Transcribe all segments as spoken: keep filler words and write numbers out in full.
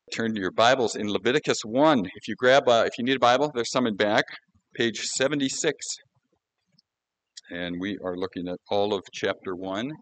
turn to your Bibles in Leviticus one. If you grab, a, if you need a Bible, there's some in back, page seventy-six. And we are looking at all of chapter one.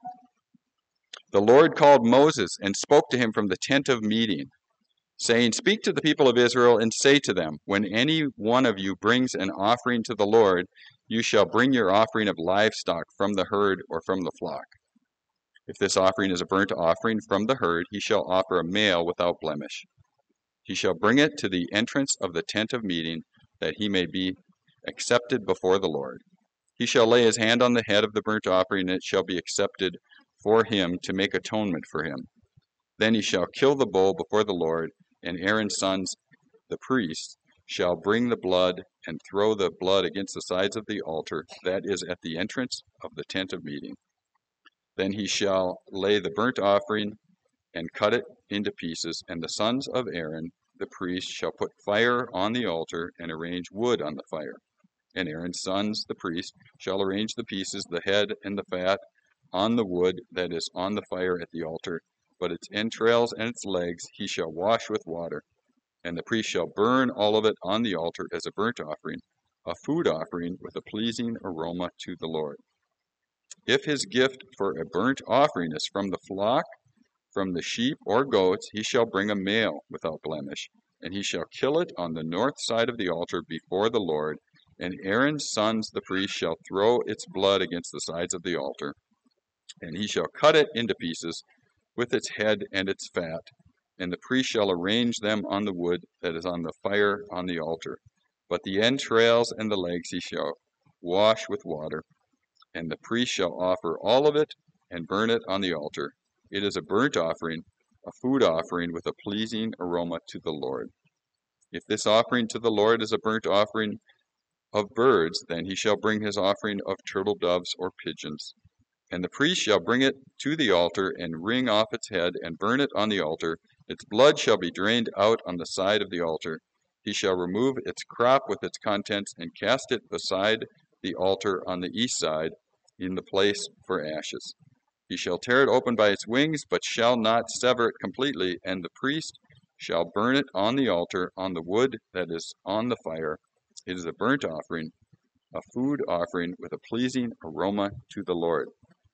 The Lord called Moses and spoke to him from the tent of meeting, saying, "Speak to the people of Israel and say to them, when any one of you brings an offering to the Lord, you shall bring your offering of livestock from the herd or from the flock. If this offering is a burnt offering from the herd, he shall offer a male without blemish. He shall bring it to the entrance of the tent of meeting, that he may be accepted before the Lord. He shall lay his hand on the head of the burnt offering, and it shall be accepted for him to make atonement for him. Then he shall kill the bull before the Lord, and Aaron's sons, the priests, shall bring the blood and throw the blood against the sides of the altar that is at the entrance of the tent of meeting. Then he shall lay the burnt offering and cut it into pieces, and the sons of Aaron, the priest, shall put fire on the altar and arrange wood on the fire. And Aaron's sons, the priest, shall arrange the pieces, the head and the fat, on the wood that is on the fire at the altar, but its entrails and its legs he shall wash with water. And the priest shall burn all of it on the altar as a burnt offering, a food offering with a pleasing aroma to the Lord. If his gift for a burnt offering is from the flock, from the sheep or goats, he shall bring a male without blemish, and he shall kill it on the north side of the altar before the Lord. And Aaron's sons, the priest, shall throw its blood against the sides of the altar, and he shall cut it into pieces with its head and its fat. And the priest shall arrange them on the wood that is on the fire on the altar. But the entrails and the legs he shall wash with water. And the priest shall offer all of it and burn it on the altar. It is a burnt offering, a food offering with a pleasing aroma to the Lord. If this offering to the Lord is a burnt offering of birds, then he shall bring his offering of turtle doves or pigeons. And the priest shall bring it to the altar and wring off its head and burn it on the altar. Its blood shall be drained out on the side of the altar. He shall remove its crop with its contents and cast it beside the altar on the east side in the place for ashes. He shall tear it open by its wings, but shall not sever it completely, and the priest shall burn it on the altar on the wood that is on the fire. It is a burnt offering, a food offering with a pleasing aroma to the Lord.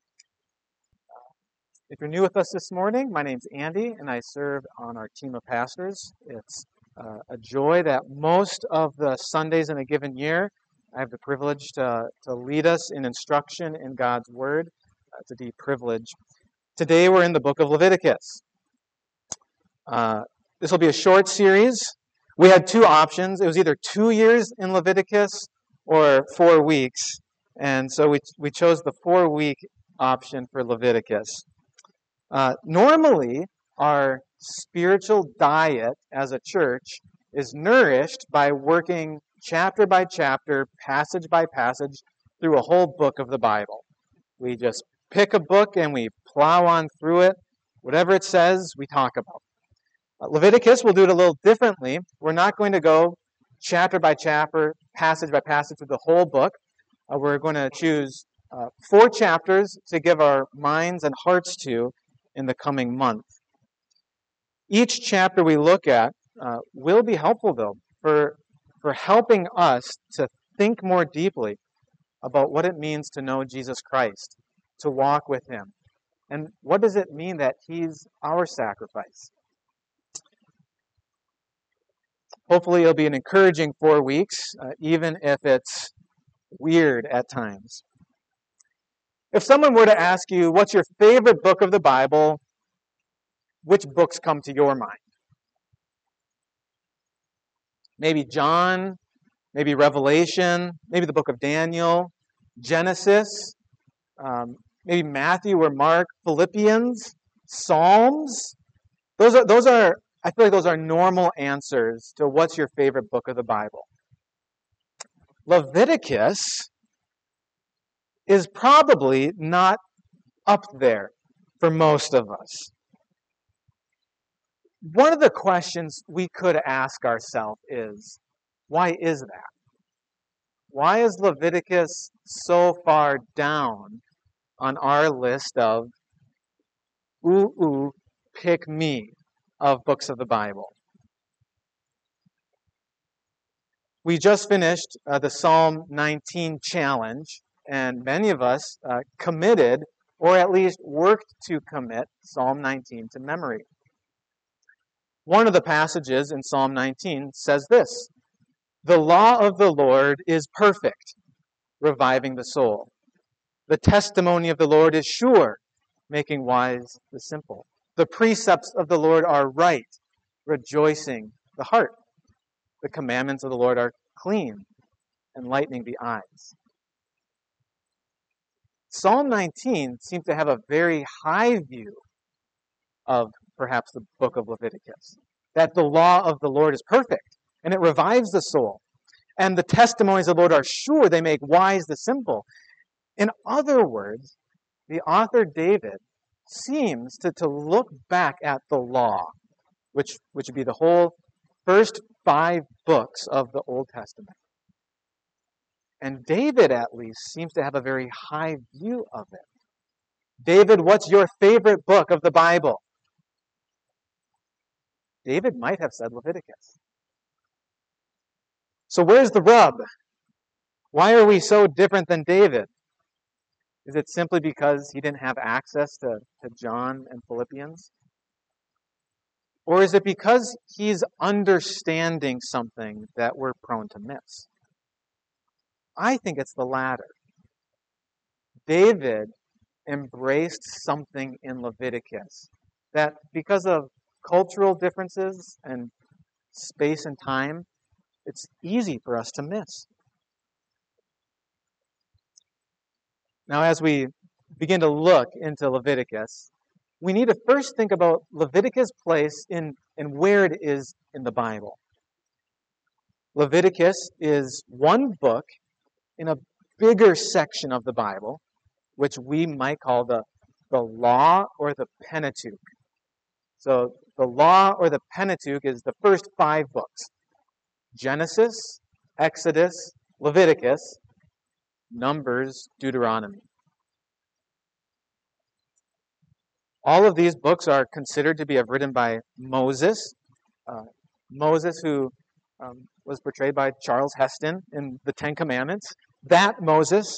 If you're new with us this morning, my name's Andy, and I serve on our team of pastors. It's uh, a joy that most of the Sundays in a given year, I have the privilege to, to lead us in instruction in God's Word. Uh, it's a deep privilege. Today we're in the book of Leviticus. Uh, this will be a short series. We had two options. It was either two years in Leviticus or four weeks. And so we, we chose the four-week option for Leviticus. Uh, normally, our spiritual diet as a church is nourished by working chapter by chapter, passage by passage, through a whole book of the Bible. We just pick a book and we plow on through it. Whatever it says, we talk about. Uh, Leviticus, we'll do it a little differently. We're not going to go chapter by chapter, passage by passage through the whole book. Uh, we're going to choose uh, four chapters to give our minds and hearts to in the coming month. Each chapter we look at uh, will be helpful, though, for, for helping us to think more deeply about what it means to know Jesus Christ, to walk with Him, and what does it mean that He's our sacrifice. Hopefully it'll be an encouraging four weeks, uh, even if it's weird at times. If someone were to ask you, what's your favorite book of the Bible, which books come to your mind? Maybe John, maybe Revelation, maybe the book of Daniel, Genesis, um, maybe Matthew or Mark, Philippians, Psalms. Those are, those are, I feel like those are normal answers to what's your favorite book of the Bible. Leviticus is probably not up there for most of us. One of the questions we could ask ourselves is, why is that? Why is Leviticus so far down on our list of ooh, ooh, pick me of books of the Bible? We just finished uh, the Psalm nineteen challenge, and many of us uh, committed, or at least worked to commit, Psalm nineteen to memory. One of the passages in Psalm nineteen says this: "The law of the Lord is perfect, reviving the soul. The testimony of the Lord is sure, making wise the simple. The precepts of the Lord are right, rejoicing the heart. The commandments of the Lord are clean, enlightening the eyes." Psalm nineteen seems to have a very high view of perhaps the book of Leviticus, that the law of the Lord is perfect, and it revives the soul. And the testimonies of the Lord are sure, they make wise the simple. In other words, the author David seems to, to look back at the law, which, which would be the whole first five books of the Old Testament. And David, at least, seems to have a very high view of it. David, what's your favorite book of the Bible? David might have said Leviticus. So where's the rub? Why are we so different than David? Is it simply because he didn't have access to, to John and Philippians? Or is it because he's understanding something that we're prone to miss? I think it's the latter. David embraced something in Leviticus that, because of cultural differences and space and time, it's easy for us to miss. Now, as we begin to look into Leviticus, we need to first think about Leviticus' place in, in where it is in the Bible. Leviticus is one book in a bigger section of the Bible, which we might call the, the Law or the Pentateuch. So the Law or the Pentateuch is the first five books: Genesis, Exodus, Leviticus, Numbers, Deuteronomy. All of these books are considered to be written by Moses. Uh, Moses, who um, was portrayed by Charles Heston in the Ten Commandments. That Moses.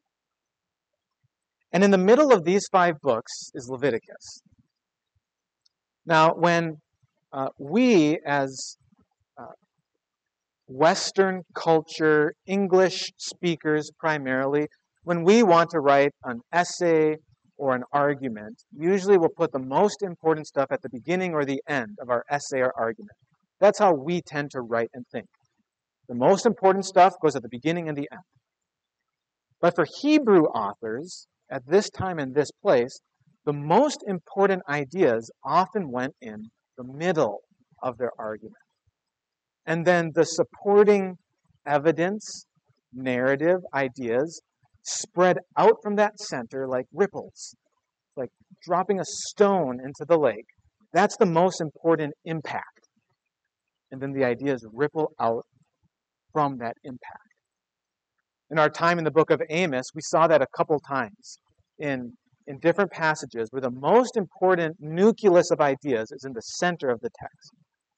And in the middle of these five books is Leviticus. Now, when uh, we as uh, Western culture, English speakers primarily, when we want to write an essay or an argument, usually we'll put the most important stuff at the beginning or the end of our essay or argument. That's how we tend to write and think. The most important stuff goes at the beginning and the end. But for Hebrew authors, at this time and this place, the most important ideas often went in the middle of their argument. And then the supporting evidence, narrative, ideas spread out from that center like ripples, like dropping a stone into the lake. That's the most important impact. And then the ideas ripple out from that impact. In our time in the book of Amos, we saw that a couple times in, in different passages where the most important nucleus of ideas is in the center of the text.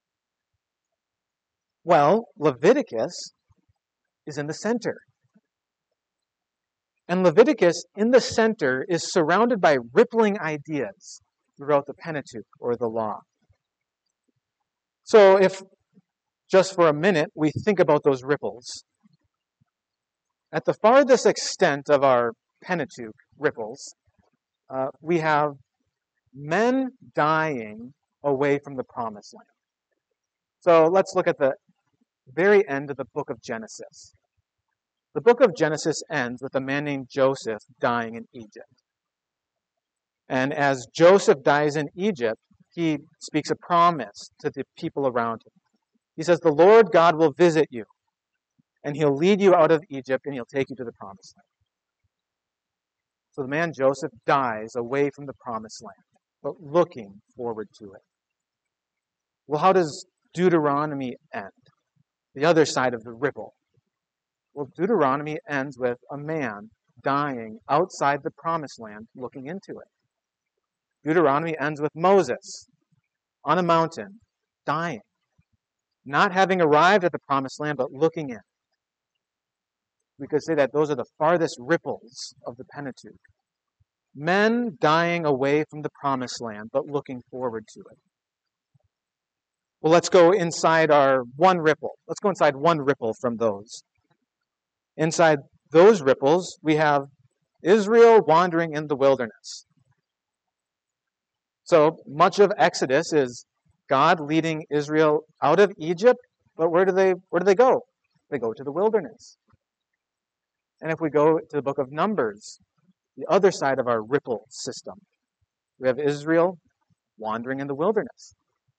Well, Leviticus is in the center. And Leviticus, in the center, is surrounded by rippling ideas throughout the Pentateuch, or the law. So if, just for a minute, we think about those ripples, at the farthest extent of our Pentateuch ripples, uh, we have men dying away from the promised land. So let's look at the very end of the book of Genesis. The book of Genesis ends with a man named Joseph dying in Egypt. And as Joseph dies in Egypt, he speaks a promise to the people around him. He says, "The Lord God will visit you, and he'll lead you out of Egypt, and he'll take you to the promised land." So the man Joseph dies away from the promised land, but looking forward to it. Well, how does Deuteronomy end? The other side of the ripple. Well, Deuteronomy ends with a man dying outside the promised land, looking into it. Deuteronomy ends with Moses on a mountain, dying. not having arrived at the promised land, but looking in. We could say that those are the farthest ripples of the Pentateuch. Men dying away from the promised land, but looking forward to it. Well, let's go inside our one ripple. Let's go inside one ripple from those. Inside those ripples, we have Israel wandering in the wilderness. So much of Exodus is God leading Israel out of Egypt, but where do they where do they go? They go to the wilderness. And if we go to the book of Numbers, the other side of our ripple system, we have Israel wandering in the wilderness.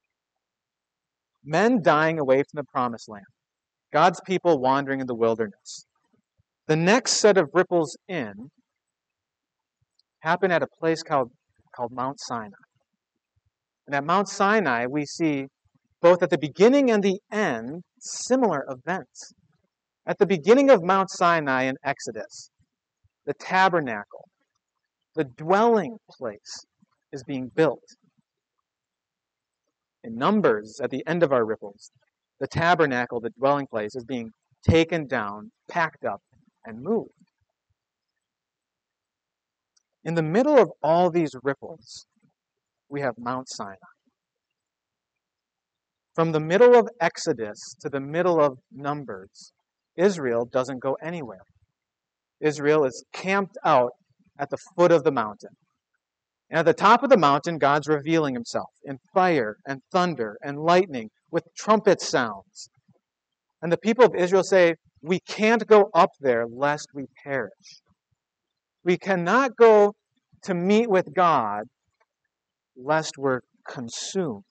Men dying away from the promised land. God's people wandering in the wilderness. The next set of ripples in happen at a place called, called Mount Sinai. And at Mount Sinai, we see both at the beginning and the end similar events. At the beginning of Mount Sinai in Exodus, the tabernacle, the dwelling place, is being built. In Numbers, at the end of our ripples, the tabernacle, the dwelling place, is being taken down, packed up, and moved. In the middle of all these ripples, we have Mount Sinai. From the middle of Exodus to the middle of Numbers, Israel doesn't go anywhere. Israel is camped out at the foot of the mountain. And at the top of the mountain, God's revealing himself in fire and thunder and lightning with trumpet sounds. And the people of Israel say, we can't go up there lest we perish. We cannot go to meet with God lest we're consumed.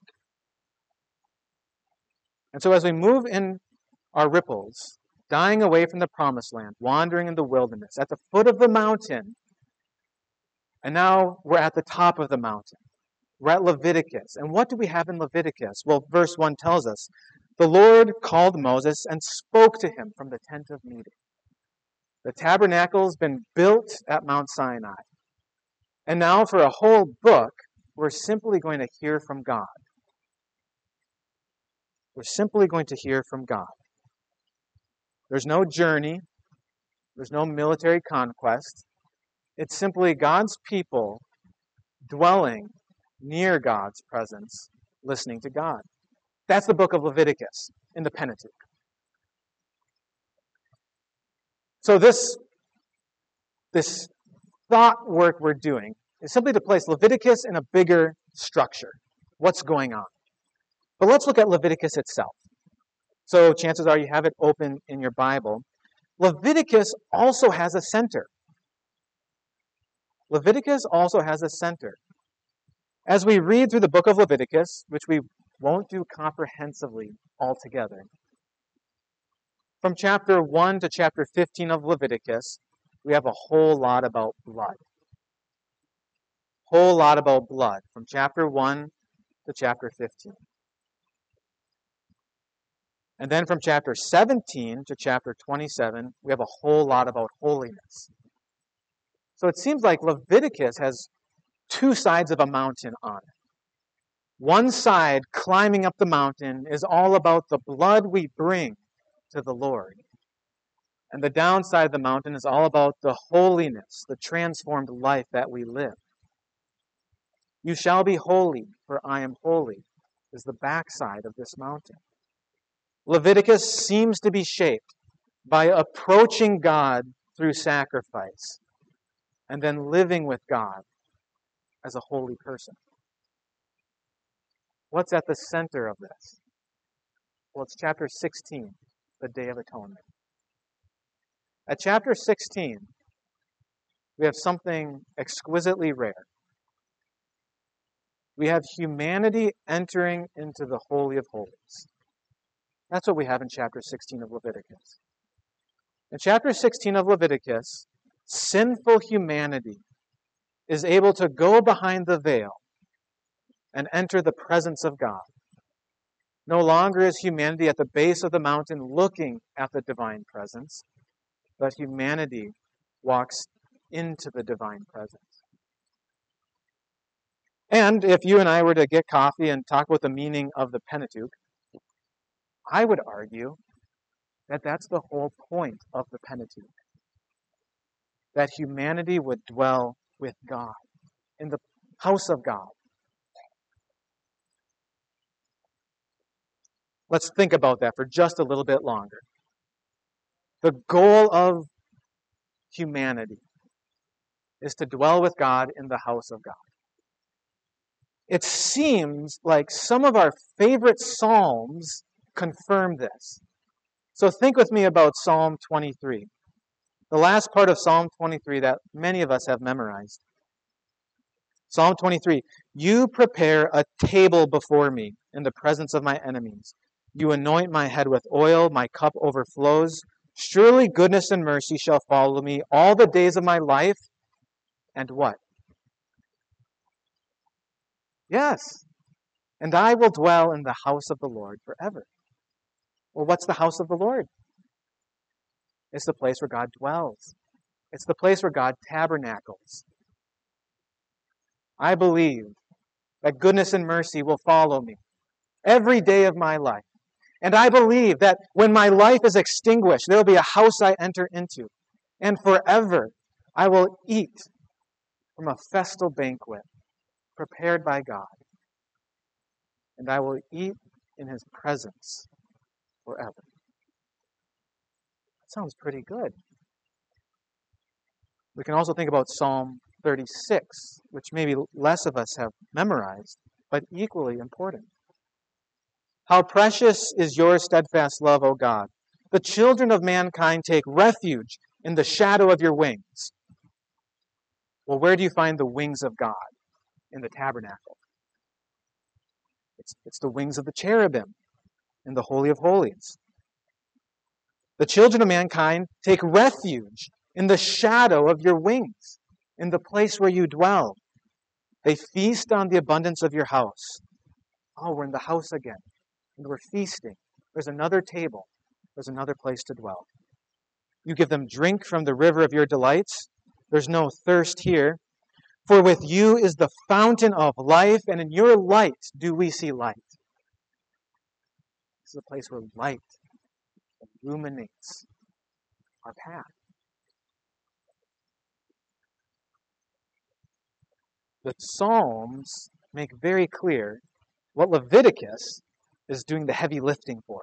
And so as we move in our ripples, dying away from the promised land, wandering in the wilderness, at the foot of the mountain, and now we're at the top of the mountain. We're at Leviticus. And what do we have in Leviticus? Well, verse one tells us, the Lord called Moses and spoke to him from the tent of meeting. The tabernacle's been built at Mount Sinai. And now for a whole book, we're simply going to hear from God. We're simply going to hear from God. There's no journey. There's no military conquest. It's simply God's people dwelling near God's presence, listening to God. That's the book of Leviticus in the Pentateuch. So this, this thought work we're doing is simply to place Leviticus in a bigger structure. What's going on? But let's look at Leviticus itself. So chances are you have it open in your Bible. Leviticus also has a center. Leviticus also has a center. As we read through the book of Leviticus, which we won't do comprehensively altogether, from chapter one to chapter fifteen of Leviticus, we have a whole lot about blood. Whole lot about blood, from chapter one to chapter fifteen. And then from chapter seventeen to chapter twenty-seven, we have a whole lot about holiness. So it seems like Leviticus has two sides of a mountain on it. One side, climbing up the mountain, is all about the blood we bring to the Lord. And the downside of the mountain is all about the holiness, the transformed life that we live. You shall be holy, for I am holy, is the backside of this mountain. Leviticus seems to be shaped by approaching God through sacrifice and then living with God as a holy person. What's at the center of this? Well, it's chapter sixteen, the Day of Atonement. At chapter sixteen, we have something exquisitely rare. We have humanity entering into the Holy of Holies. That's what we have in chapter sixteen of Leviticus. In chapter sixteen of Leviticus, sinful humanity is able to go behind the veil and enter the presence of God. No longer is humanity at the base of the mountain looking at the divine presence, but humanity walks into the divine presence. And if you and I were to get coffee and talk about the meaning of the Pentateuch, I would argue that that's the whole point of the Pentateuch. That humanity would dwell with God, in the house of God. Let's think about that for just a little bit longer. The goal of humanity is to dwell with God in the house of God. It seems like some of our favorite psalms confirm this. So think with me about Psalm twenty-three, the last part of Psalm twenty-three that many of us have memorized. Psalm twenty-three, you prepare a table before me in the presence of my enemies. You anoint my head with oil, my cup overflows. Surely goodness and mercy shall follow me all the days of my life. And what? Yes. And I will dwell in the house of the Lord forever. Well, what's the house of the Lord? It's the place where God dwells. It's the place where God tabernacles. I believe that goodness and mercy will follow me every day of my life. And I believe that when my life is extinguished, there will be a house I enter into. And forever I will eat from a festal banquet prepared by God. And I will eat in his presence forever. That sounds pretty good. We can also think about Psalm thirty-six, which maybe less of us have memorized, but equally important. How precious is your steadfast love, O God! The children of mankind take refuge in the shadow of your wings. Well, where do you find the wings of God? In the tabernacle. It's, it's the wings of the cherubim in the Holy of Holies. The children of mankind take refuge in the shadow of your wings, in the place where you dwell. They feast on the abundance of your house. Oh, we're in the house again. And we're feasting. There's another table. There's another place to dwell. You give them drink from the river of your delights. There's no thirst here. For with you is the fountain of life, and in your light do we see light. This is a place where light illuminates our path. The Psalms make very clear what Leviticus is doing the heavy lifting for.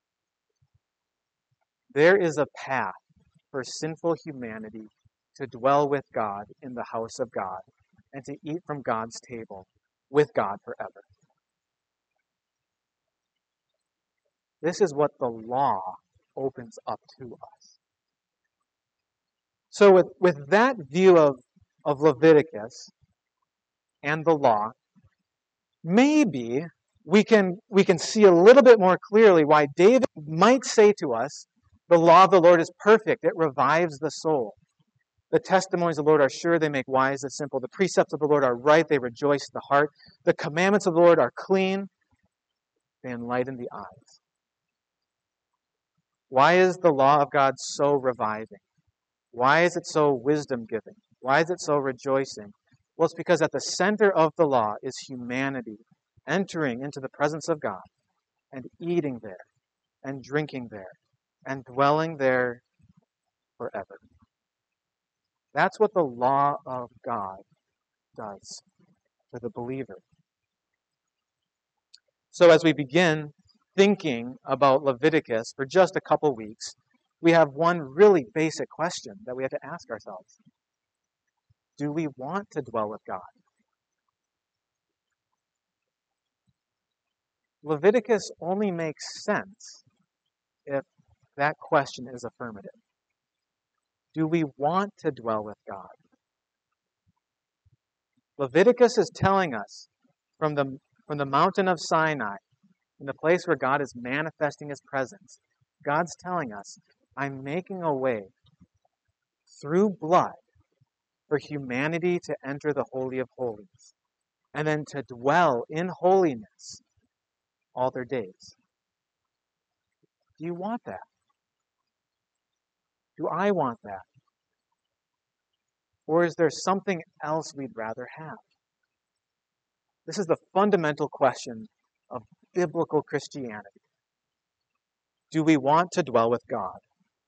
There is a path for sinful humanity to dwell with God in the house of God and to eat from God's table with God forever. This is what the law opens up to us. So with, with that view of, of Leviticus and the law, maybe we can, we can see a little bit more clearly why David might say to us, the law of the Lord is perfect. It revives the soul. The testimonies of the Lord are sure. They make wise the simple. The precepts of the Lord are right. They rejoice the heart. The commandments of the Lord are clean. They enlighten the eyes. Why is the law of God so reviving? Why is it so wisdom-giving? Why is it so rejoicing? Well, it's because at the center of the law is humanity entering into the presence of God and eating there and drinking there and dwelling there forever. That's what the law of God does for the believer. So as we begin thinking about Leviticus for just a couple weeks, we have one really basic question that we have to ask ourselves. Do we want to dwell with God? Leviticus only makes sense if that question is affirmative. Do we want to dwell with God? Leviticus is telling us from the, from the mountain of Sinai, in the place where God is manifesting his presence, God's telling us, I'm making a way through blood for humanity to enter the Holy of Holies and then to dwell in holiness all their days. Do you want that? Do I want that? Or is there something else we'd rather have? This is the fundamental question of biblical Christianity. Do we want to dwell with God?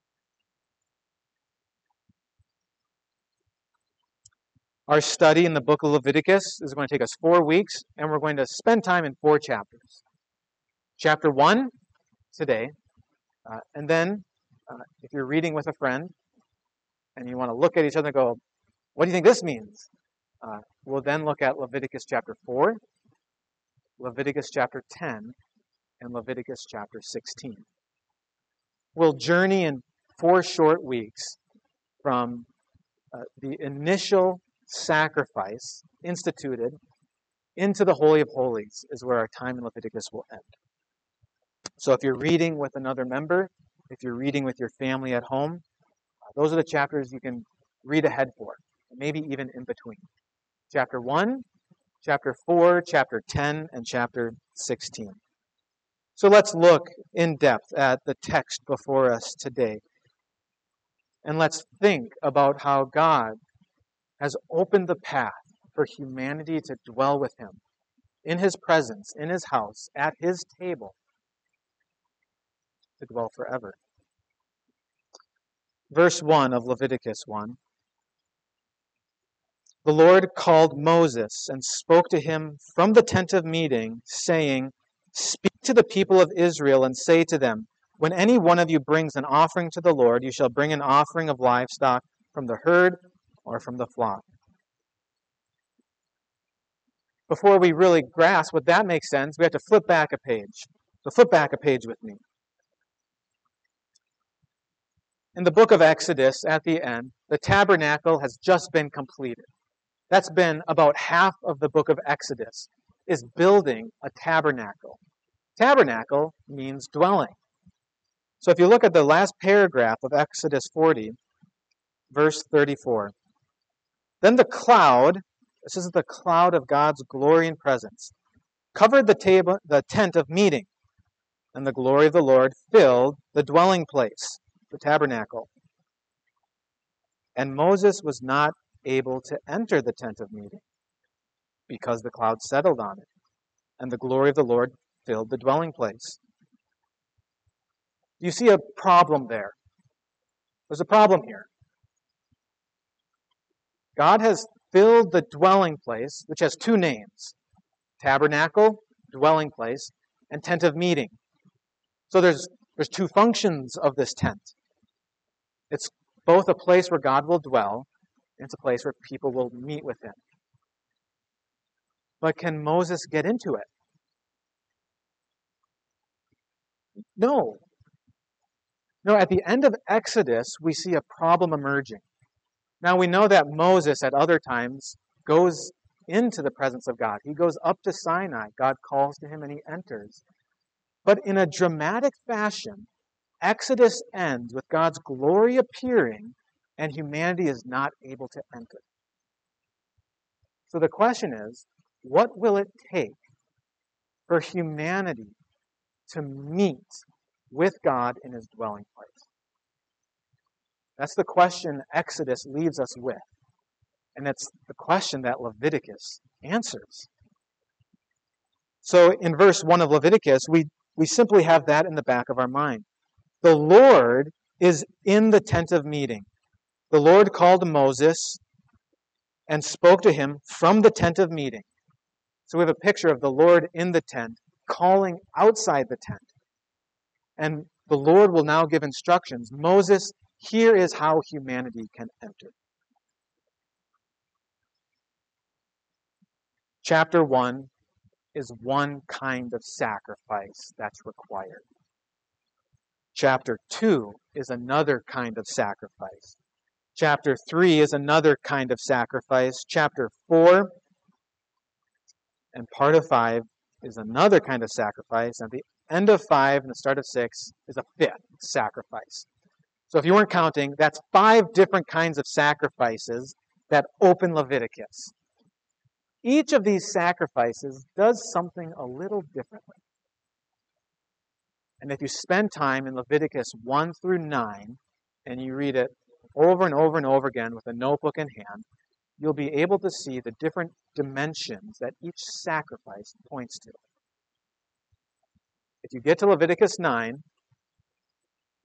Our study in the book of Leviticus is going to take us four weeks, and we're going to spend time in four chapters. Chapter one, today, uh, and then uh, if you're reading with a friend and you want to look at each other and go, what do you think this means? Uh, we'll then look at Leviticus chapter four, Leviticus chapter ten, and Leviticus chapter sixteen. We'll journey in four short weeks from uh, the initial sacrifice instituted into the Holy of Holies is where our time in Leviticus will end. So if you're reading with another member, if you're reading with your family at home, uh, those are the chapters you can read ahead for, maybe even in between. Chapter one, chapter four, chapter ten, and chapter sixteen. So let's look in depth at the text before us today. And let's think about how God has opened the path for humanity to dwell with Him in His presence, in His house, at His table, to dwell forever. Verse one of Leviticus one. The Lord called Moses and spoke to him from the tent of meeting, saying, Speak to the people of Israel and say to them, when any one of you brings an offering to the Lord, you shall bring an offering of livestock from the herd or from the flock. Before we really grasp what that makes sense, we have to flip back a page. So flip back a page with me. In the book of Exodus, at the end, the tabernacle has just been completed. That's been about half of the book of Exodus, is building a tabernacle. Tabernacle means dwelling. So if you look at the last paragraph of Exodus forty, verse thirty-four, then the cloud, this is the cloud of God's glory and presence, covered the table, the tent of meeting, and the glory of the Lord filled the dwelling place, the tabernacle. And Moses was not able to enter the tent of meeting because the cloud settled on it, and the glory of the Lord filled the dwelling place. You see a problem there. There's a problem here. God has filled the dwelling place, which has two names, tabernacle, dwelling place, and tent of meeting. So there's there's two functions of this tent. It's both a place where God will dwell, and it's a place where people will meet with Him. But can Moses get into it? No. No, at the end of Exodus, we see a problem emerging. Now we know that Moses at other times goes into the presence of God. He goes up to Sinai. God calls to him and he enters. But in a dramatic fashion, Exodus ends with God's glory appearing and humanity is not able to enter. So the question is, what will it take for humanity to meet with God in His dwelling place? That's the question Exodus leaves us with. And it's the question that Leviticus answers. So in verse one of Leviticus, we, we simply have that in the back of our mind. The Lord is in the tent of meeting. The Lord called Moses and spoke to him from the tent of meeting. So we have a picture of the Lord in the tent, calling outside the tent. And the Lord will now give instructions. Moses, here is how humanity can enter. Chapter one is one kind of sacrifice that's required. Chapter two is another kind of sacrifice. Chapter three is another kind of sacrifice. Chapter four and part of five is another kind of sacrifice. And the end of five and the start of six is a fifth sacrifice. So if you weren't counting, that's five different kinds of sacrifices that open Leviticus. Each of these sacrifices does something a little differently. And if you spend time in Leviticus one through nine, and you read it over and over and over again with a notebook in hand, you'll be able to see the different dimensions that each sacrifice points to. If you get to Leviticus nine,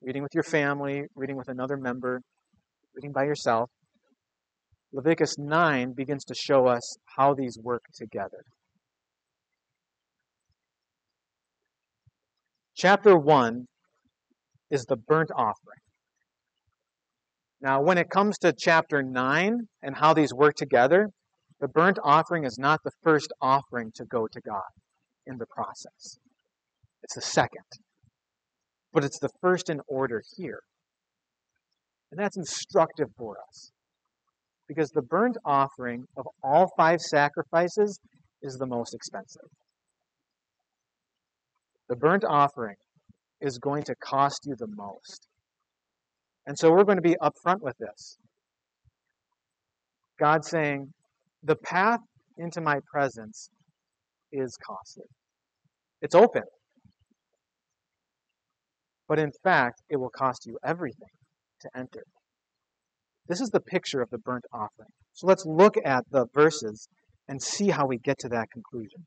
reading with your family, reading with another member, reading by yourself, Leviticus nine begins to show us how these work together. Chapter one is the burnt offering. Now, when it comes to chapter nine and how these work together, the burnt offering is not the first offering to go to God in the process. It's the second. But it's the first in order here. And that's instructive for us. Because the burnt offering of all five sacrifices is the most expensive. The burnt offering is going to cost you the most. And so we're going to be upfront with this. God saying, the path into my presence is costly. It's open. But in fact, it will cost you everything to enter. This is the picture of the burnt offering. So let's look at the verses and see how we get to that conclusion.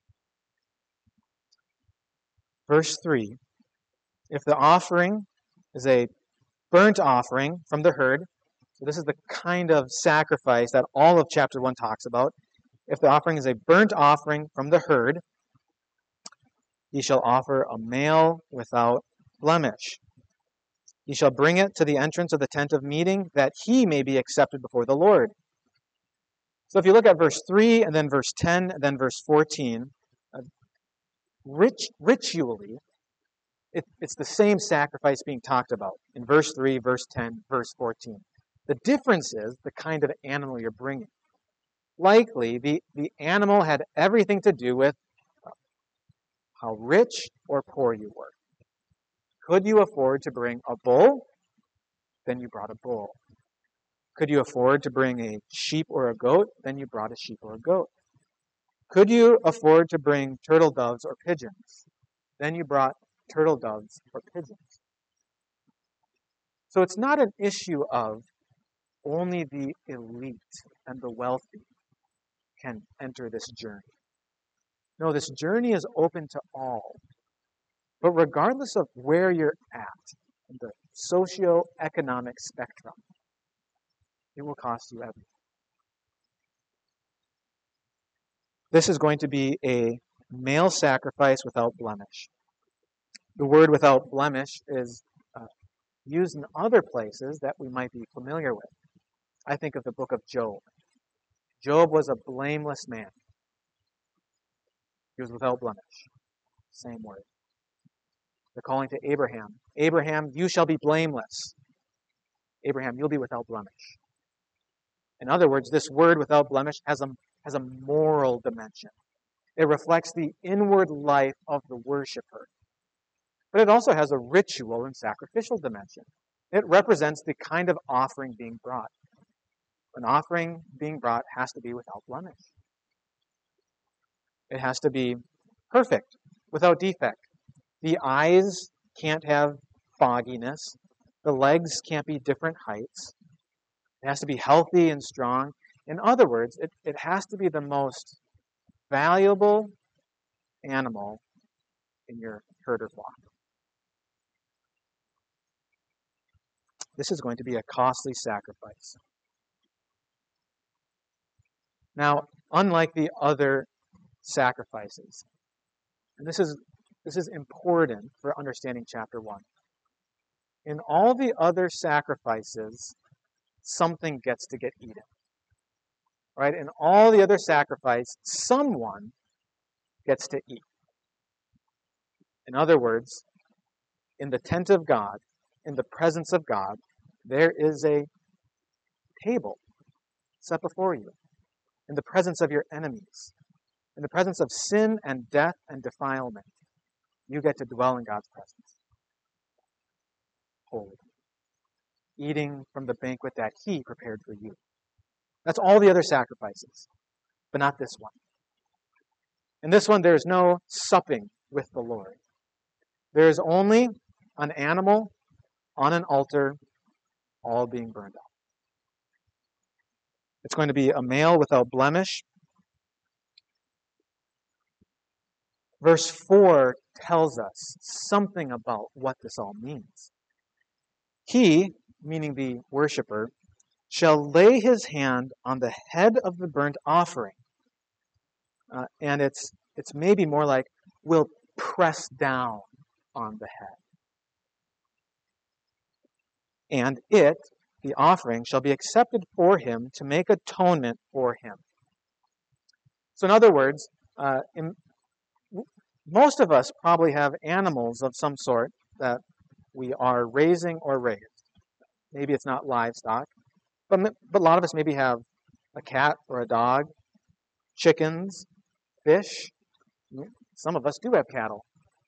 Verse three, if the offering is a burnt offering from the herd, so this is the kind of sacrifice that all of chapter one talks about. If the offering is a burnt offering from the herd, he shall offer a male without blemish. He shall bring it to the entrance of the tent of meeting, that he may be accepted before the Lord. So if you look at verse three, and then verse ten, and then verse fourteen, uh, rich, ritually, it, it's the same sacrifice being talked about in verse three, verse ten, verse fourteen. The difference is the kind of animal you're bringing. Likely, the, the animal had everything to do with how rich or poor you were. Could you afford to bring a bull? Then you brought a bull. Could you afford to bring a sheep or a goat? Then you brought a sheep or a goat. Could you afford to bring turtle doves or pigeons? Then you brought turtle doves or pigeons. So it's not an issue of only the elite and the wealthy can enter this journey. No, this journey is open to all. But regardless of where you're at in the socio-economic spectrum, it will cost you everything. This is going to be a male sacrifice without blemish. The word without blemish is uh, used in other places that we might be familiar with. I think of the book of Job. Job was a blameless man. He was without blemish. Same word. The calling to Abraham. Abraham, you shall be blameless. Abraham, you'll be without blemish. In other words, this word without blemish has a, has a moral dimension. It reflects the inward life of the worshiper. But it also has a ritual and sacrificial dimension. It represents the kind of offering being brought. An offering being brought has to be without blemish. It has to be perfect, without defect. The eyes can't have fogginess. The legs can't be different heights. It has to be healthy and strong. In other words, it, it has to be the most valuable animal in your herd or flock. This is going to be a costly sacrifice. Now, unlike the other sacrifices, and this is this is important for understanding chapter one. In all the other sacrifices, something gets to get eaten. Right? In all the other sacrifices, someone gets to eat. In other words, in the tent of God, in the presence of God, there is a table set before you. In the presence of your enemies, in the presence of sin and death and defilement, you get to dwell in God's presence. Holy. Eating from the banquet that He prepared for you. That's all the other sacrifices, but not this one. In this one, there's no supping with the Lord. There is only an animal on an altar, all being burned up. It's going to be a male without blemish. Verse four tells us something about what this all means. He, meaning the worshiper, shall lay his hand on the head of the burnt offering. Uh, and it's it's maybe more like will press down on the head. And it, the offering, shall be accepted for him to make atonement for him. So in other words, uh, in, most of us probably have animals of some sort that we are raising or raised. Maybe it's not livestock, but, but a lot of us maybe have a cat or a dog, chickens, fish. Some of us do have cattle.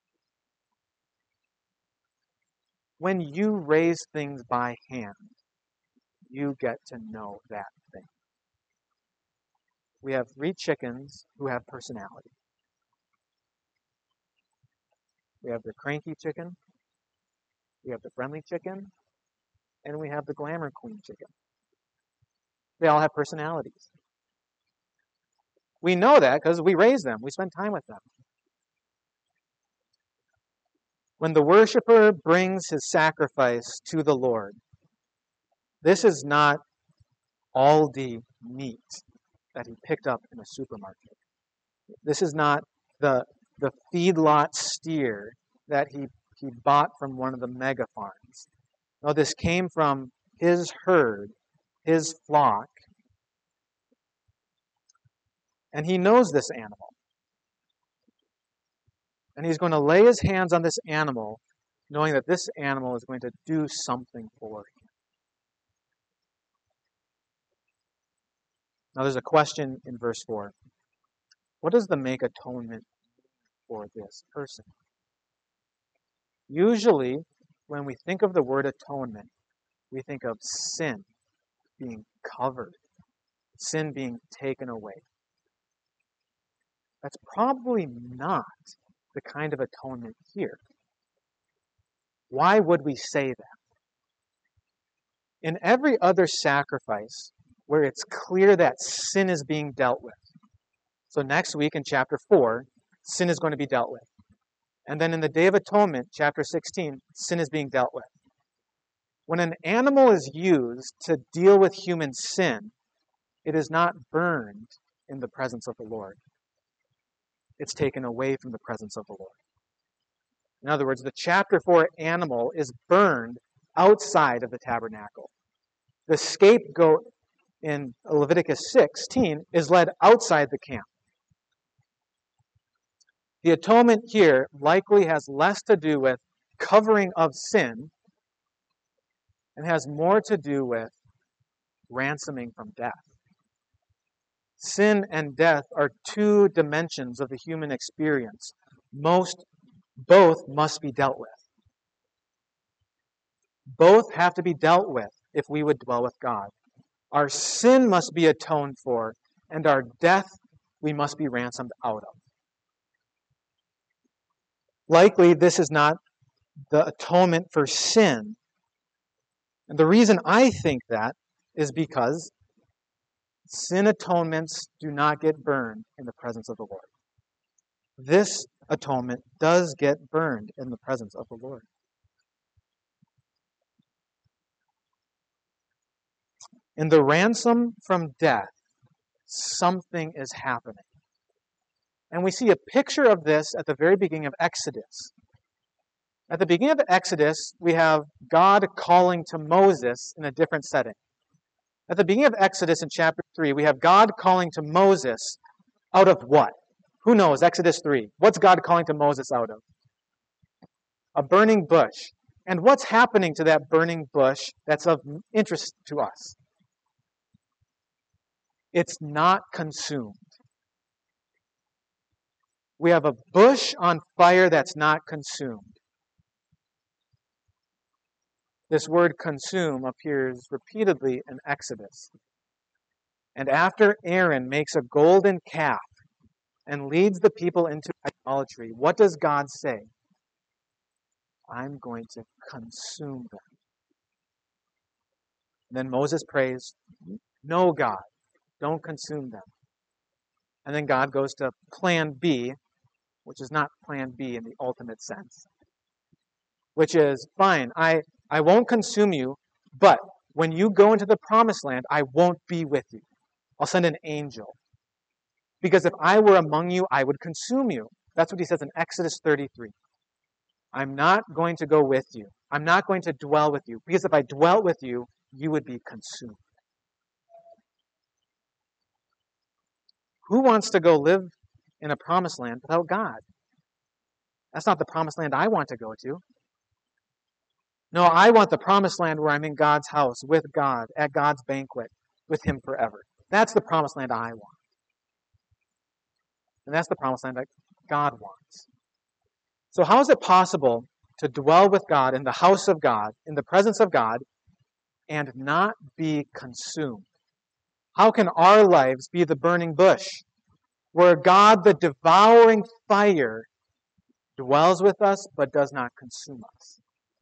When you raise things by hand, you get to know that thing. We have three chickens who have personality. We have the cranky chicken, we have the friendly chicken, and we have the glamour queen chicken. They all have personalities. We know that because we raise them. We spend time with them. When the worshiper brings his sacrifice to the Lord, this is not Aldi meat that he picked up in a supermarket. This is not the, the feedlot steer that he, he bought from one of the mega farms. No, this came from his herd, his flock, and he knows this animal. And he's going to lay his hands on this animal, knowing that this animal is going to do something for him. Now there's a question in verse four. What does the make atonement for this person? Usually, when we think of the word atonement, we think of sin being covered, sin being taken away. That's probably not the kind of atonement here. Why would we say that? In every other sacrifice where it's clear that sin is being dealt with. So next week in chapter four, sin is going to be dealt with. And then in the Day of Atonement, chapter sixteen, sin is being dealt with. When an animal is used to deal with human sin, it is not burned in the presence of the Lord. It's taken away from the presence of the Lord. In other words, the chapter four animal is burned outside of the tabernacle. The scapegoat in Leviticus sixteen is led outside the camp. The atonement here likely has less to do with covering of sin and has more to do with ransoming from death. Sin and death are two dimensions of the human experience. Most, both must be dealt with. Both have to be dealt with if we would dwell with God. Our sin must be atoned for, and our death we must be ransomed out of. Likely, this is not the atonement for sin. And the reason I think that is because sin atonements do not get burned in the presence of the Lord. This atonement does get burned in the presence of the Lord. In the ransom from death, something is happening. And we see a picture of this at the very beginning of Exodus. At the beginning of Exodus, we have God calling to Moses in a different setting. At the beginning of Exodus in chapter three, we have God calling to Moses out of what? Who knows? Exodus three. What's God calling to Moses out of? A burning bush. And what's happening to that burning bush that's of interest to us? It's not consumed. We have a bush on fire that's not consumed. This word consume appears repeatedly in Exodus. And after Aaron makes a golden calf and leads the people into idolatry, what does God say? I'm going to consume them. And then Moses prays, no, God, don't consume them. And then God goes to plan B, which is not plan B in the ultimate sense, which is, fine, I, I won't consume you, but when you go into the promised land, I won't be with you. I'll send an angel. Because if I were among you, I would consume you. That's what he says in Exodus thirty-three. I'm not going to go with you. I'm not going to dwell with you. Because if I dwelt with you, you would be consumed. Who wants to go live in a promised land without God? That's not the promised land I want to go to. No, I want the promised land where I'm in God's house, with God, at God's banquet, with Him forever. That's the promised land I want. And that's the promised land that God wants. So how is it possible to dwell with God in the house of God, in the presence of God, and not be consumed? How can our lives be the burning bush, where God, the devouring fire, dwells with us but does not consume us?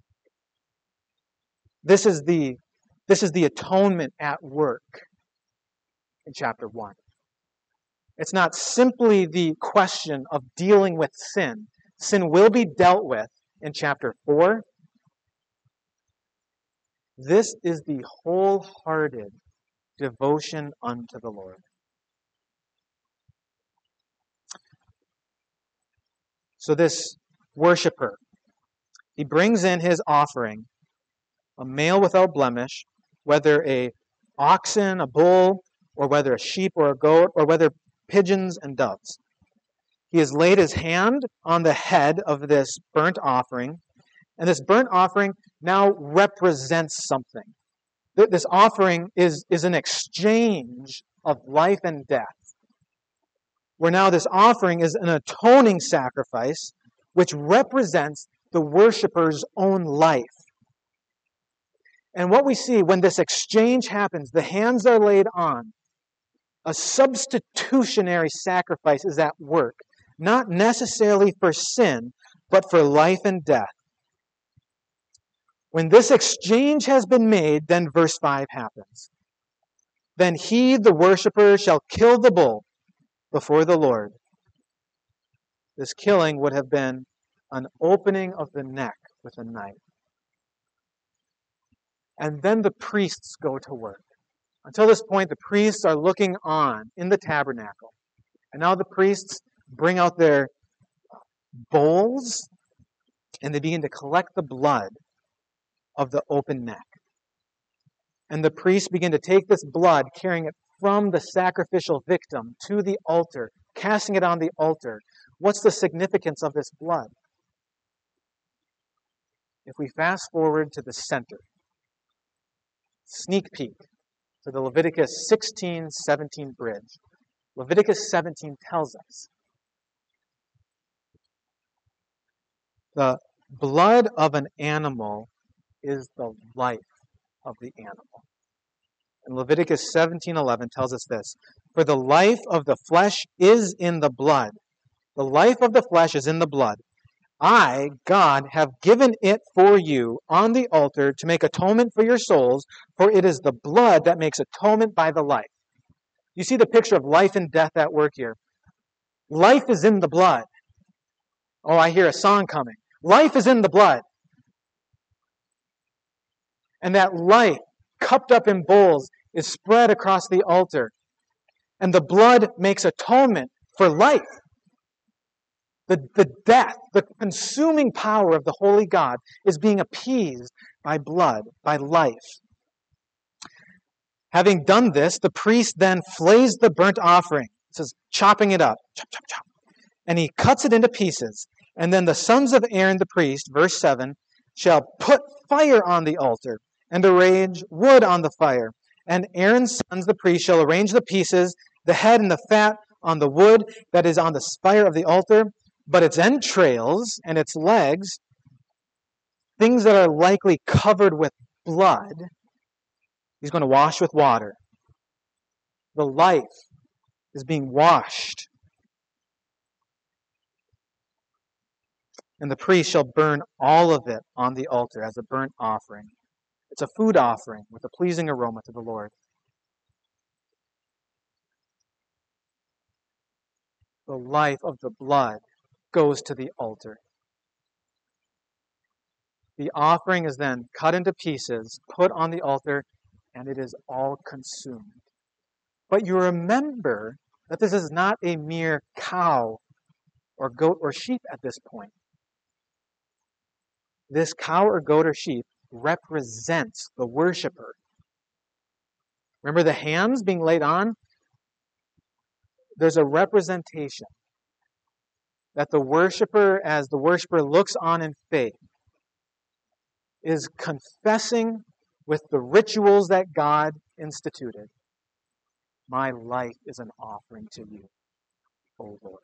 This is the, this is the atonement at work in chapter one. It's not simply the question of dealing with sin. Sin will be dealt with in chapter four. This is the wholehearted devotion unto the Lord. So this worshiper, he brings in his offering, a male without blemish, whether a oxen, a bull, or whether a sheep or a goat, or whether pigeons and doves. He has laid his hand on the head of this burnt offering, and this burnt offering now represents something. This offering is, is an exchange of life and death, where now this offering is an atoning sacrifice which represents the worshiper's own life. And what we see when this exchange happens, the hands are laid on, a substitutionary sacrifice is at work, not necessarily for sin, but for life and death. When this exchange has been made, then verse five happens. Then he, the worshiper, shall kill the bull before the Lord. This killing would have been an opening of the neck with a knife. And then the priests go to work. Until this point, the priests are looking on in the tabernacle. And now the priests bring out their bowls and they begin to collect the blood of the open neck. And the priests begin to take this blood, carrying it from the sacrificial victim to the altar, casting it on the altar. What's the significance of this blood? If we fast forward to the center, sneak peek to the Leviticus sixteen seventeen bridge. Leviticus seventeen tells us the blood of an animal is the life of the animal. And Leviticus seventeen eleven tells us this: for the life of the flesh is in the blood. The life of the flesh is in the blood. I, God, have given it for you on the altar to make atonement for your souls, for it is the blood that makes atonement by the life. You see the picture of life and death at work here. Life is in the blood. Oh, I hear a song coming. Life is in the blood. And that life, cupped up in bowls, is spread across the altar. And the blood makes atonement for life. The, the death, the consuming power of the holy God is being appeased by blood, by life. Having done this, the priest then flays the burnt offering. It says, chopping it up. Chop, chop, chop. And he cuts it into pieces. And then the sons of Aaron the priest, verse seven, shall put fire on the altar and arrange wood on the fire. And Aaron's sons, the priest, shall arrange the pieces, the head and the fat on the wood that is on the fire of the altar, but its entrails and its legs, things that are likely covered with blood, he's going to wash with water. The life is being washed. And the priest shall burn all of it on the altar as a burnt offering. It's a food offering with a pleasing aroma to the Lord. The life of the blood goes to the altar. The offering is then cut into pieces, put on the altar, and it is all consumed. But you remember that this is not a mere cow or goat or sheep at this point. This cow or goat or sheep represents the worshiper. Remember the hands being laid on? There's a representation that the worshiper, as the worshiper looks on in faith, is confessing with the rituals that God instituted. My life is an offering to you, O Lord.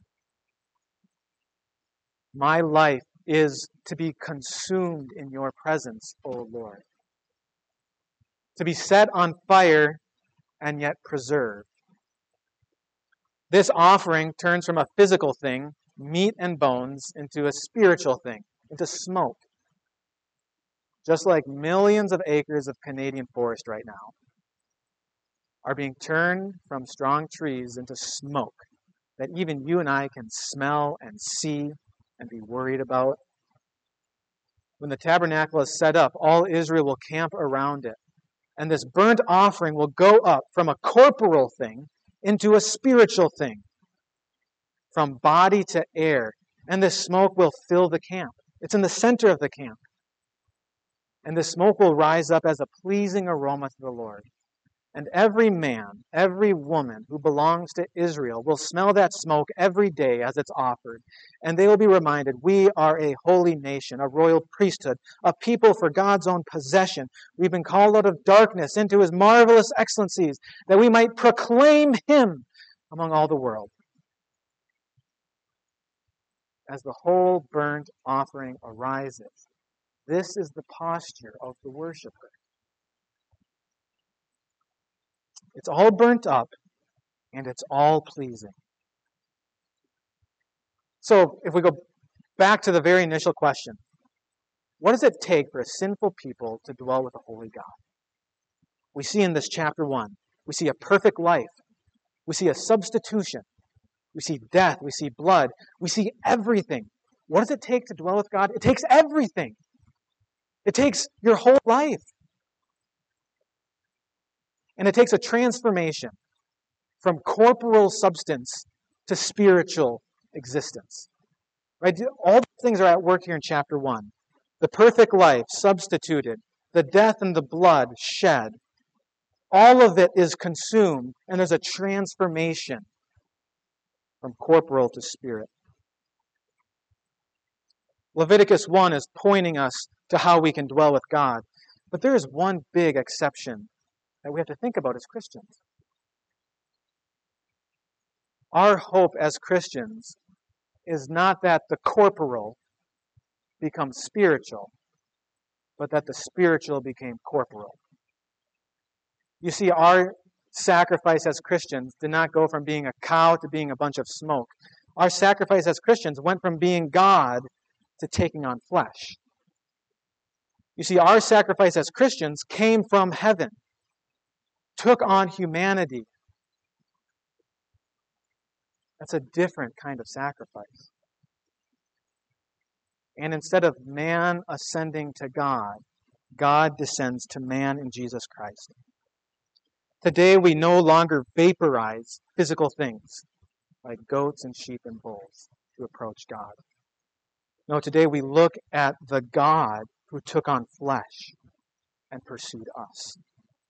My life is to be consumed in your presence, O Lord. To be set on fire and yet preserved. This offering turns from a physical thing, meat and bones, into a spiritual thing, into smoke. Just like millions of acres of Canadian forest right now are being turned from strong trees into smoke that even you and I can smell and see and be worried about. When the tabernacle is set up, all Israel will camp around it. And this burnt offering will go up from a corporal thing into a spiritual thing, from body to air. And this smoke will fill the camp. It's in the center of the camp. And the smoke will rise up as a pleasing aroma to the Lord. And every man, every woman who belongs to Israel will smell that smoke every day as it's offered. And they will be reminded, we are a holy nation, a royal priesthood, a people for God's own possession. We've been called out of darkness into his marvelous excellencies, that we might proclaim him among all the world. As the whole burnt offering arises, this is the posture of the worshiper. It's all burnt up, and it's all pleasing. So, if we go back to the very initial question, what does it take for a sinful people to dwell with a holy God? We see in this chapter one, we see a perfect life. We see a substitution. We see death. We see blood. We see everything. What does it take to dwell with God? It takes everything. It takes your whole life. And it takes a transformation from corporal substance to spiritual existence. Right? All these things are at work here in chapter one. The perfect life substituted, the death and the blood shed. All of it is consumed, and there's a transformation from corporal to spirit. Leviticus one is pointing us to how we can dwell with God. But there is one big exception that we have to think about as Christians. Our hope as Christians is not that the corporal becomes spiritual, but that the spiritual became corporal. You see, our sacrifice as Christians did not go from being a cow to being a bunch of smoke. Our sacrifice as Christians went from being God to taking on flesh. You see, our sacrifice as Christians came from heaven, took on humanity. That's a different kind of sacrifice. And instead of man ascending to God, God descends to man in Jesus Christ. Today we no longer vaporize physical things like goats and sheep and bulls to approach God. No, today we look at the God who took on flesh and pursued us.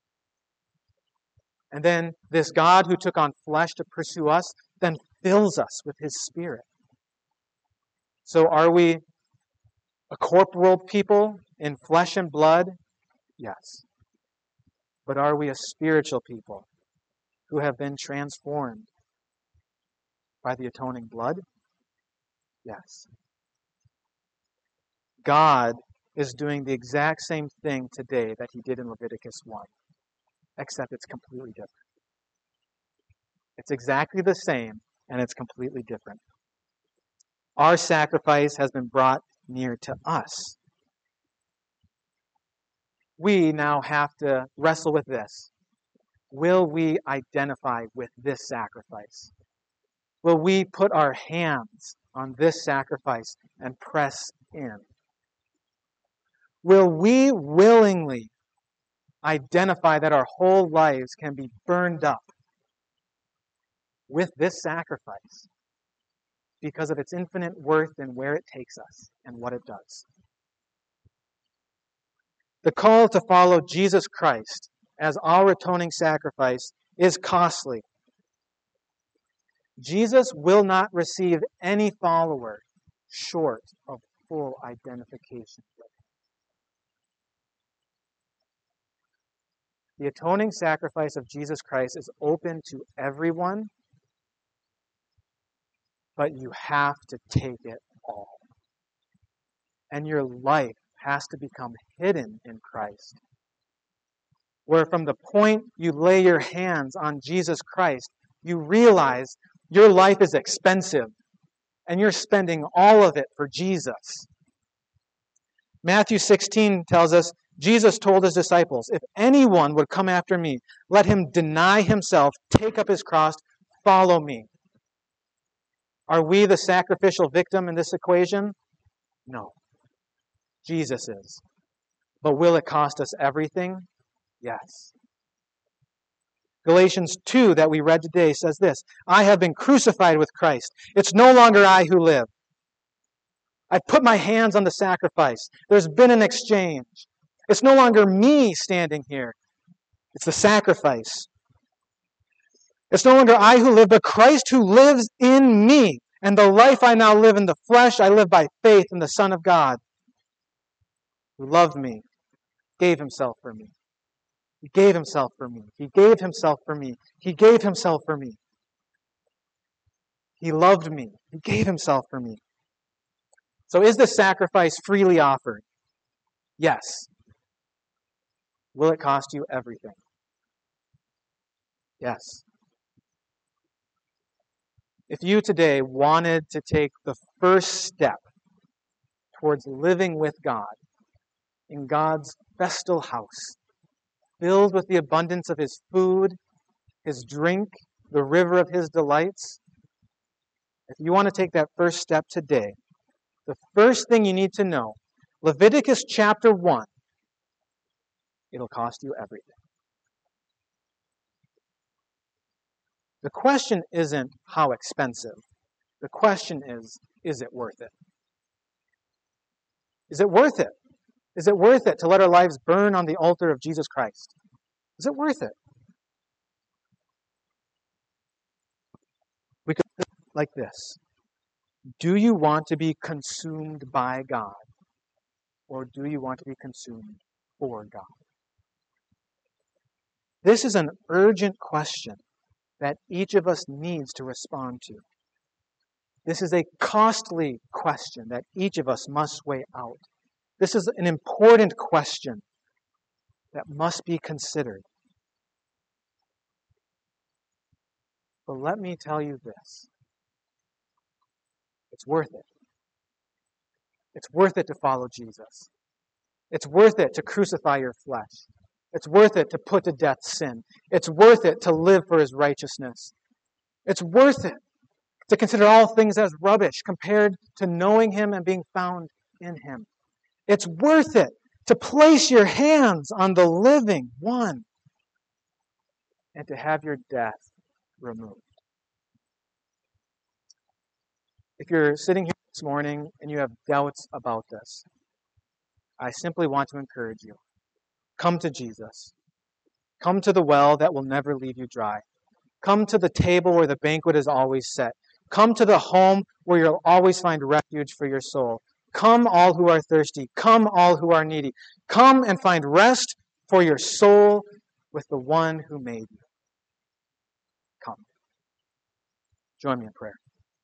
And then this God who took on flesh to pursue us then fills us with his Spirit. So are we a corporal people in flesh and blood? Yes. But are we a spiritual people who have been transformed by the atoning blood? Yes. God is doing the exact same thing today that he did in Leviticus one, except it's completely different. It's exactly the same, and it's completely different. Our sacrifice has been brought near to us. We now have to wrestle with this. Will we identify with this sacrifice? Will we put our hands on this sacrifice and press in? Will we willingly identify that our whole lives can be burned up with this sacrifice because of its infinite worth and where it takes us and what it does? The call to follow Jesus Christ as our atoning sacrifice is costly. Jesus will not receive any follower short of full identification with him. The atoning sacrifice of Jesus Christ is open to everyone, but you have to take it all. And your life has to become hidden in Christ. Where from the point you lay your hands on Jesus Christ, you realize your life is expensive and you're spending all of it for Jesus. Matthew sixteen tells us, Jesus told his disciples, if anyone would come after me, let him deny himself, take up his cross, follow me. Are we the sacrificial victim in this equation? No. Jesus is. But will it cost us everything? Yes. Galatians two that we read today says this, I have been crucified with Christ. It's no longer I who live. I put my hands on the sacrifice. There's been an exchange. It's no longer me standing here. It's the sacrifice. It's no longer I who live, but Christ who lives in me. And the life I now live in the flesh, I live by faith in the Son of God, who loved me, gave himself for me. He gave himself for me. He gave himself for me. He gave himself for me. He loved me. He gave himself for me. So is this sacrifice freely offered? Yes. Will it cost you everything? Yes. If you today wanted to take the first step towards living with God in God's festal house, filled with the abundance of his food, his drink, the river of his delights, if you want to take that first step today, the first thing you need to know, Leviticus chapter one, it'll cost you everything. The question isn't how expensive. The question is, is it worth it? Is it worth it? Is it worth it to let our lives burn on the altar of Jesus Christ? Is it worth it? We could put it like this. Do you want to be consumed by God? Or do you want to be consumed for God? This is an urgent question that each of us needs to respond to. This is a costly question that each of us must weigh out. This is an important question that must be considered. But let me tell you this. It's worth it. It's worth it to follow Jesus. It's worth it to crucify your flesh. It's worth it to put to death sin. It's worth it to live for his righteousness. It's worth it to consider all things as rubbish compared to knowing him and being found in him. It's worth it to place your hands on the living one and to have your death removed. If you're sitting here this morning and you have doubts about this, I simply want to encourage you. Come to Jesus. Come to the well that will never leave you dry. Come to the table where the banquet is always set. Come to the home where you'll always find refuge for your soul. Come, all who are thirsty. Come, all who are needy. Come and find rest for your soul with the one who made you. Come. Join me in prayer.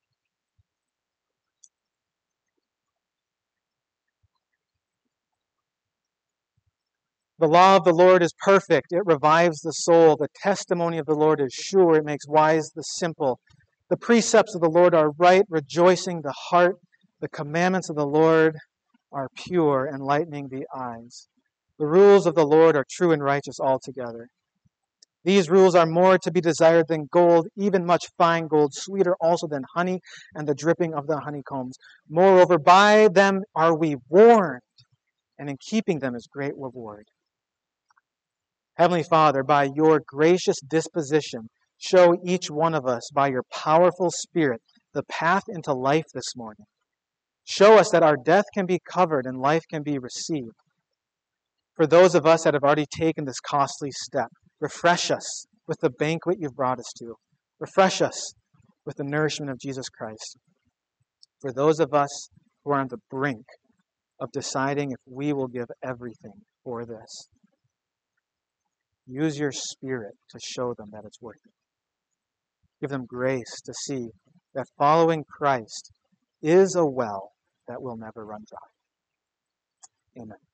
The law of the Lord is perfect. It revives the soul. The testimony of the Lord is sure. It makes wise the simple. The precepts of the Lord are right, rejoicing the heart. The commandments of the Lord are pure, enlightening the eyes. The rules of the Lord are true and righteous altogether. These rules are more to be desired than gold, even much fine gold, sweeter also than honey and the dripping of the honeycombs. Moreover, by them are we warned. and in keeping them is great reward. Heavenly Father, by your gracious disposition, show each one of us by your powerful Spirit the path into life this morning. Show us that our death can be covered and life can be received. For those of us that have already taken this costly step, refresh us with the banquet you've brought us to. Refresh us with the nourishment of Jesus Christ. For those of us who are on the brink of deciding if we will give everything for this, use your Spirit to show them that it's worth it. Give them grace to see that following Christ is a well that will never run dry. Amen.